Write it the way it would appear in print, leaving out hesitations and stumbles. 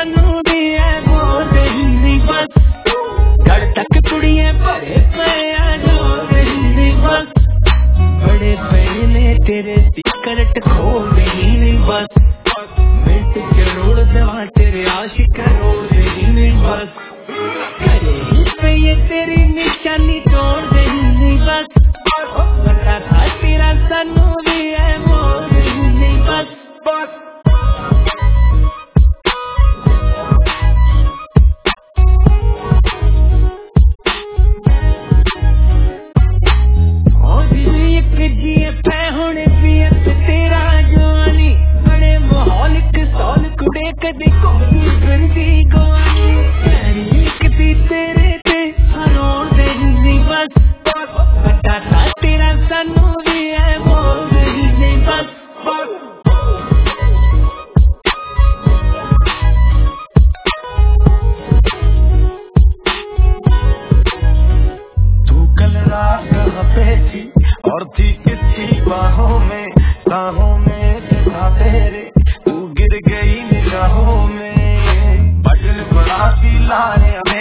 सानू भी है बोल हिंदी बस गड़ तक कुड़िए भरे पे जोर हिंदी बस बड़े पे ने तेरे सिकरट खोल हिंदी बस मिनट करोड़ देवा तेरे आशिक करोड़ हिंदी बस करे ही पे ये तेरी निशानी तोड़ दे हिंदी बस बता था तेरा सानू भी है बोल हिंदी बस कदी कोई फिरदी गोवानी कदी तेरे ते हरोड़ दे हिंदी बस बता था तेरा सानू भी है बोल दे हिंदी बस तू कल रात कहाँ पे थी और थी किसकी बाहों में था तेरे तू गिर गई निगाहों में बदल बड़ा सी लाया